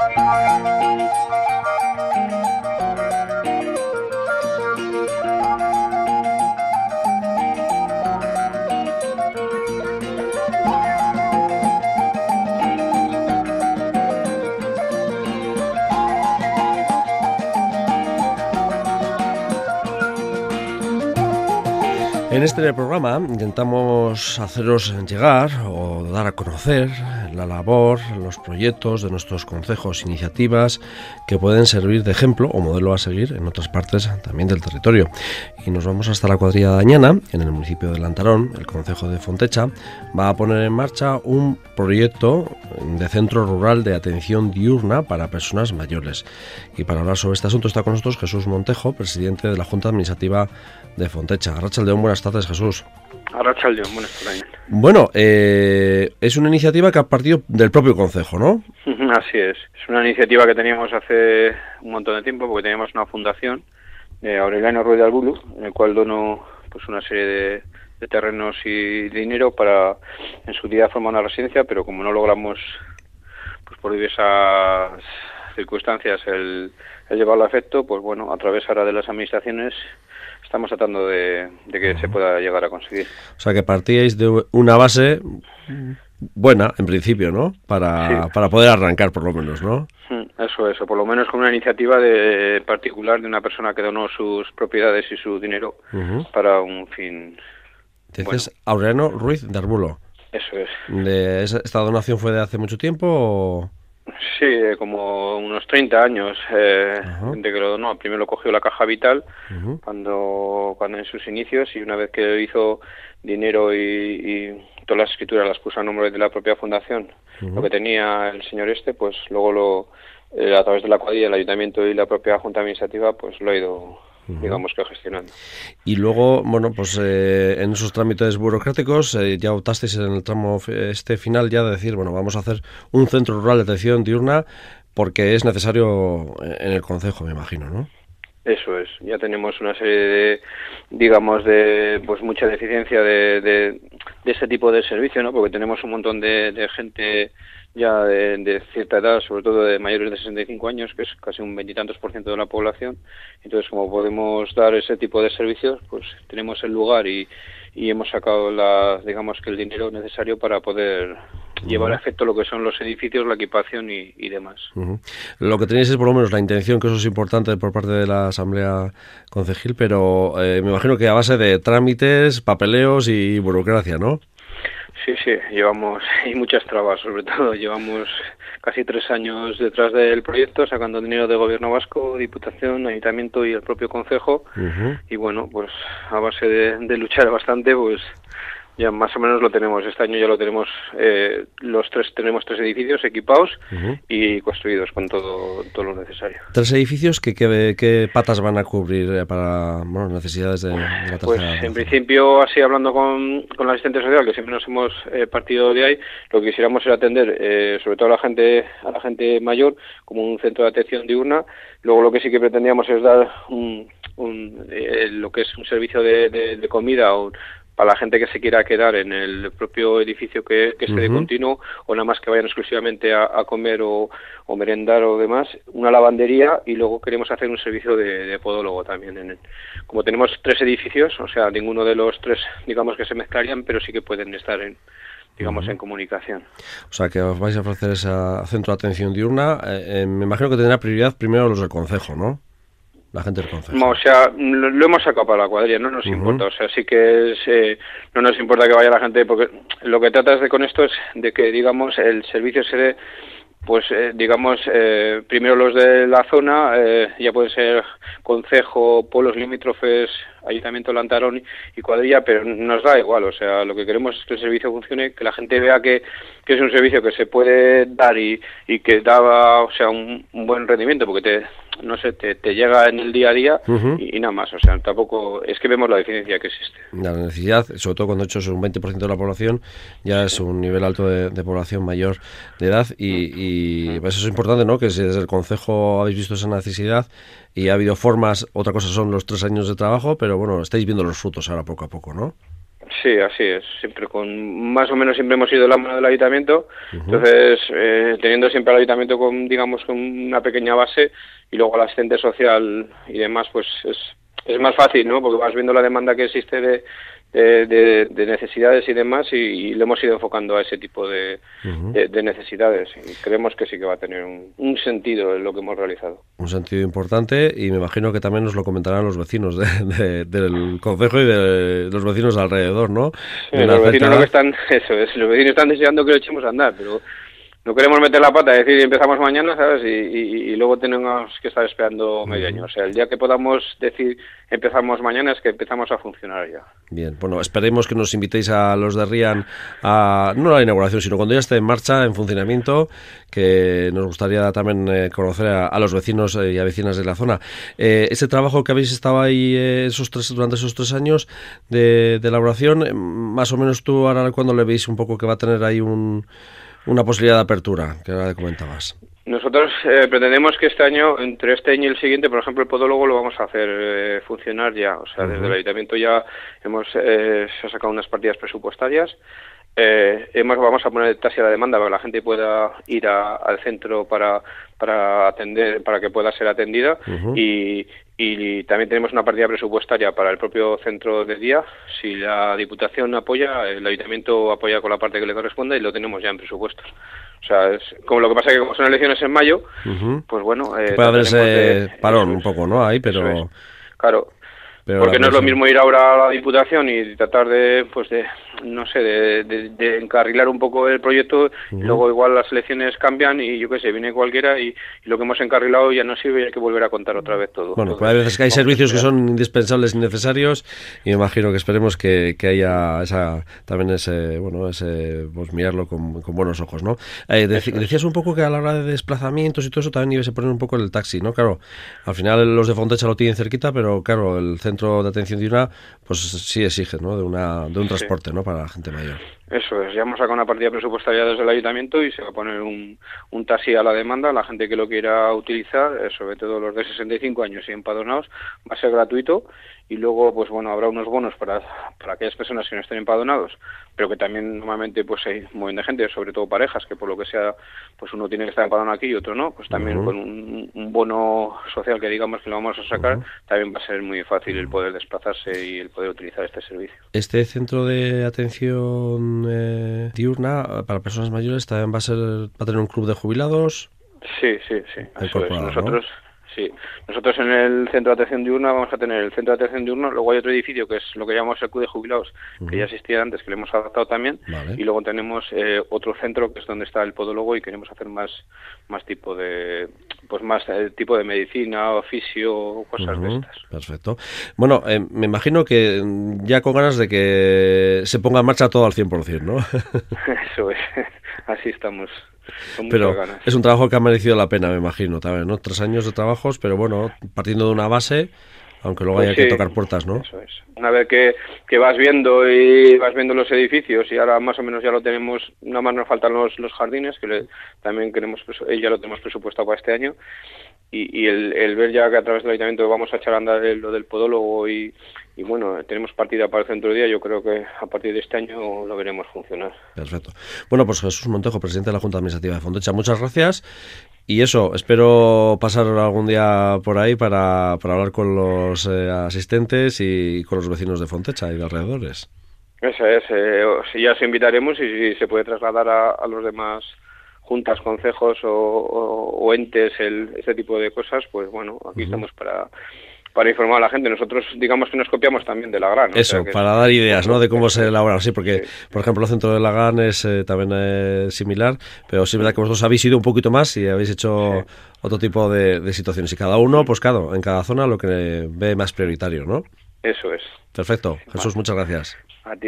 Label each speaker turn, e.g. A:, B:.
A: En este programa intentamos haceros llegar o dar a conocer la labor, los proyectos de nuestros concejos, iniciativas que pueden servir de ejemplo o modelo a seguir en otras partes también del territorio. Y nos vamos hasta la cuadrilla de Añana, en el municipio de Lantarón. El concejo de Fontecha va a poner en marcha un proyecto de centro rural de atención diurna para personas mayores. Y para hablar sobre este asunto está con nosotros Jesús Montejo, presidente de la Junta Administrativa de Fontecha. Arratsaldeon, buenas tardes, Jesús.
B: Arratsaldeon, buenas tardes.
A: Bueno, es una iniciativa que ha partido del propio concejo, ¿no?
B: Así es. Es una iniciativa que teníamos hace un montón de tiempo, porque teníamos una fundación, Aureliano Ruiz de Albulu, en el cual donó pues una serie de terrenos y dinero para en su día formar una residencia, pero como no logramos, pues por diversas circunstancias, el llevarlo a efecto, pues bueno, a través ahora de las administraciones estamos tratando de que se pueda llegar a conseguir.
A: O sea, que partíais de una base buena, en principio, ¿no? Para poder arrancar, por lo menos, ¿no?
B: Eso, por lo menos con una iniciativa particular de una persona que donó sus propiedades y su dinero para un fin.
A: Entonces, bueno. Aureliano Ruiz de Albulu.
B: Eso es.
A: ¿Esta donación fue de hace mucho tiempo o...?
B: Sí, como unos 30 años, de que lo donó. Primero lo cogió la Caja Vital, cuando en sus inicios, y una vez que hizo dinero y todas las escrituras las puso a nombre de la propia fundación, lo que tenía el señor pues luego a través de la cuadrilla, el ayuntamiento y la propia junta administrativa, pues lo ha ido, digamos que gestionando.
A: Y luego, bueno, pues en esos trámites burocráticos ya optasteis en el tramo final ya de decir, bueno, vamos a hacer un centro rural de atención diurna porque es necesario en el concejo, me imagino, ¿no?
B: Eso es, ya tenemos una serie de pues mucha deficiencia de este tipo de servicio, ¿no? Porque tenemos un montón de gente ya de cierta edad, sobre todo de mayores de 65 años, que es casi un 20 y tantos % de la población. Entonces, como podemos dar ese tipo de servicios, pues tenemos el lugar y hemos sacado digamos que el dinero necesario para poder llevar a efecto lo que son los edificios, la equipación y demás.
A: Lo que tenéis es por lo menos la intención, que eso es importante por parte de la Asamblea Concejil, pero me imagino que a base de trámites, papeleos y burocracia, ¿no?
B: Sí, llevamos, y muchas trabas, sobre todo, llevamos casi 3 años detrás del proyecto, sacando dinero de Gobierno Vasco, Diputación, Ayuntamiento y el propio Concejo, y bueno, pues a base de luchar bastante, pues ya más o menos lo tenemos. Este año ya lo tenemos, tenemos 3 edificios equipados y construidos con todo lo necesario.
A: 3 edificios, ¿qué patas van a cubrir para necesidades de la tercera?
B: Pues en principio, así hablando con la asistente social, que siempre nos hemos partido de ahí, lo que quisiéramos era atender sobre todo a la gente mayor, como un centro de atención diurna. Luego lo que sí que pretendíamos es dar lo que es un servicio de comida para la gente que se quiera quedar en el propio edificio que esté de continuo, o nada más que vayan exclusivamente a comer o merendar o demás, una lavandería, y luego queremos hacer un servicio de podólogo también. Como tenemos 3 edificios, o sea, ninguno de los 3, digamos que se mezclarían, pero sí que pueden estar en comunicación.
A: O sea, que os vais a ofrecer ese centro de atención diurna. Me imagino que tendrá prioridad primero los del concejo, ¿no? La gente del concejo.
B: No, o sea, lo hemos sacado para la cuadrilla, no nos importa, o sea, sí que no nos importa que vaya la gente, porque lo que tratas con esto es de que, digamos, el servicio se dé, pues, primero los de la zona, ya puede ser concejo, pueblos limítrofes, Ayuntamiento de Lantarón y cuadrilla, pero nos da igual, o sea, lo que queremos es que el servicio funcione, que la gente vea que es un servicio que se puede dar y que da, o sea, un buen rendimiento, porque te llega en el día a día y nada más, o sea, tampoco es que vemos la deficiencia que existe.
A: La necesidad, sobre todo cuando hecho es un 20% de la población, ya es un nivel alto de población mayor de edad y pues eso es importante, ¿no? Que si desde el concejo habéis visto esa necesidad y ha habido formas, otra cosa son los 3 años de trabajo, pero bueno, estáis viendo los frutos ahora poco a poco, ¿no?
B: Sí, así es. Siempre más o menos siempre hemos sido la mano del ayuntamiento. Entonces, teniendo siempre al ayuntamiento con, digamos, con una pequeña base y luego al asistente social y demás, pues es más fácil, ¿no? Porque vas viendo la demanda que existe de necesidades y demás y le hemos ido enfocando a ese tipo de necesidades y creemos que sí que va a tener un sentido en lo que hemos realizado. Un
A: sentido importante y me imagino que también nos lo comentarán los vecinos del concejo y de los vecinos alrededor, ¿no?
B: Sí, los vecinos lo que están, eso es, los vecinos están deseando que lo echemos a andar, pero no queremos meter la pata, es decir, empezamos mañana, ¿sabes? Y luego tenemos que estar esperando medio año. O sea, el día que podamos decir empezamos mañana es que empezamos a funcionar ya.
A: Bien, bueno, esperemos que nos invitéis a los de Rian a, no a la inauguración, sino cuando ya esté en marcha, en funcionamiento, que nos gustaría también conocer a los vecinos y a vecinas de la zona. Ese trabajo que habéis estado ahí durante esos 3 años de elaboración, más o menos tú ahora cuando le veis un poco que va a tener ahí una posibilidad de apertura, que ahora comentabas.
B: Nosotros pretendemos que este año, entre este año y el siguiente, por ejemplo, el podólogo lo vamos a hacer funcionar ya. O sea, desde el ayuntamiento ya se ha sacado unas partidas presupuestarias. Vamos a poner taxi a la demanda para que la gente pueda ir al centro para atender, para que pueda ser atendida y también tenemos una partida presupuestaria para el propio centro de día. Si la Diputación apoya, el Ayuntamiento apoya con la parte que le corresponda y lo tenemos ya en presupuestos. O sea, es como lo que pasa que como son elecciones en mayo, pues bueno...
A: puede haber ese parón un poco, ¿no? Ahí, pero...
B: Claro. Porque no es lo mismo ir ahora a la Diputación y tratar de encarrilar un poco el proyecto, y luego igual las elecciones cambian y yo qué sé, viene cualquiera y lo que hemos encarrilado ya no sirve y hay que volver a contar otra vez todo.
A: Bueno, pues hay veces que hay servicios que son indispensables y necesarios y me imagino que esperemos que haya también ese pues mirarlo con buenos ojos, ¿no? Decías un poco que a la hora de desplazamientos y todo eso también ibas a poner un poco el taxi, ¿no? Claro, al final los de Fontecha lo tienen cerquita, pero claro, el centro de atención diurna pues sí exige, ¿no? de un transporte, ¿no? Para la gente mayor.
B: Eso es, ya hemos sacado una partida presupuestaria desde el ayuntamiento y se va a poner un taxi a la demanda, la gente que lo quiera utilizar, sobre todo los de 65 años y empadronados, va a ser gratuito y luego pues bueno, habrá unos bonos para aquellas personas que no estén empadronados, pero que también normalmente pues hay un montón de gente, sobre todo parejas, que por lo que sea pues uno tiene que estar empadronado aquí y otro no, pues también con un bono social que digamos que lo vamos a sacar, también va a ser muy fácil el poder desplazarse y el poder utilizar este servicio.
A: Este centro de atención diurna para personas mayores también va a tener un club de jubilados.
B: Sí. Eso es. Nosotros en el centro de atención diurna vamos a tener el centro de atención diurna, luego hay otro edificio que es lo que llamamos el club de jubilados, que ya existía antes, que le hemos adaptado también, y luego tenemos otro centro que es donde está el podólogo y queremos hacer más tipo de tipo de medicina, oficio, cosas de estas.
A: Perfecto. Bueno, me imagino que ya con ganas de que se ponga en marcha todo al 100%, ¿no?
B: Eso es, así estamos.
A: Pero es un trabajo que ha merecido la pena, me imagino, también, ¿no? 3 años de trabajos, pero bueno, partiendo de una base, aunque luego haya que tocar puertas, ¿no?
B: Eso es. Una vez que vas viendo los edificios y ahora más o menos ya lo tenemos, nada más nos faltan los jardines, que también ya lo tenemos presupuestado para este año, y el ver ya que a través del ayuntamiento vamos a echar a andar lo del podólogo y bueno, tenemos partida para el centro de día, yo creo que a partir de este año lo veremos funcionar.
A: Perfecto. Bueno, pues Jesús Montejo, presidente de la Junta Administrativa de Fontecha, muchas gracias. Y eso, espero pasar algún día por ahí para hablar con los asistentes y con los vecinos de Fontecha y de alrededores.
B: Eso es, si ya os invitaremos y si se puede trasladar a los demás juntas, concejos o entes, este tipo de cosas, pues bueno, aquí estamos para informar a la gente. Nosotros digamos que nos copiamos también de Lagrán, ¿no?
A: Eso, o sea para dar ideas, ¿no? De cómo se elabora, sí, porque por ejemplo el centro de Lagrán es también similar, pero sí es verdad que vosotros habéis ido un poquito más y habéis hecho otro tipo de situaciones y cada uno, pues claro, en cada zona lo que ve más prioritario, ¿no?
B: Eso es.
A: Perfecto. Jesús, muchas gracias.
B: A ti.